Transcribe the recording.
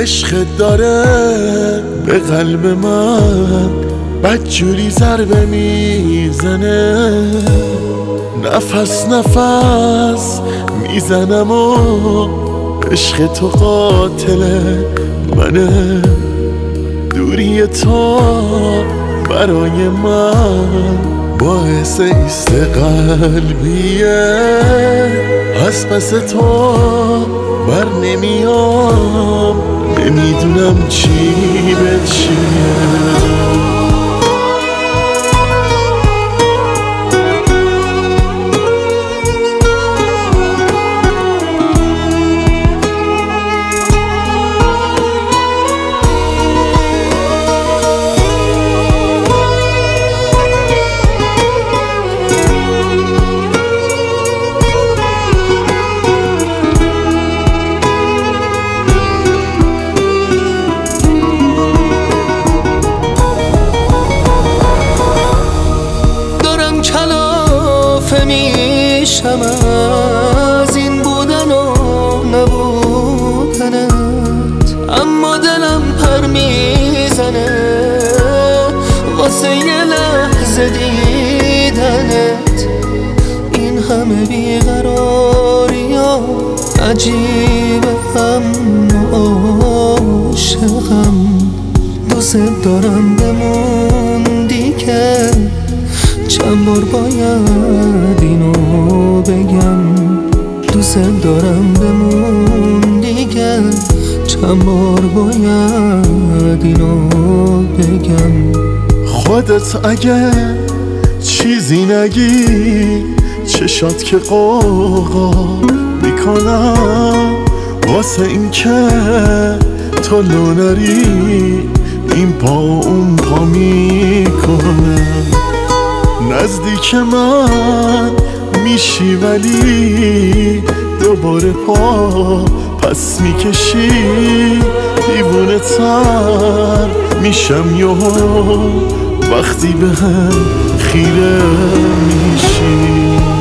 عشقت داره به قلب من بدجوری ضربه میزنه، نفس نفس میزنم و عشق تو قاتل منه. دوری تو برای من باعث ایست قلبیه، از پس تو بر نمیام، نمیدونم چی به چیه. میشم از این بودن و نبودنت، اما دلم پر میزنه واسه یه لحظه دیدنت. این همه بیقراری ها عجیبه، هم عاشقم، دوست دارم بموندی که چند بار باید اینو بگم. دوست دارم بموندی که چند بار باید اینو بگم. خودت اگه چیزی نگی چشات که قوقا میکنم، واسه این که تو لو نری این پا اون پا میکنم. نزدیک من میشی ولی دوباره پا پس میکشی، دیوونه تر میشم یهو وقتی به هم خیره میشی.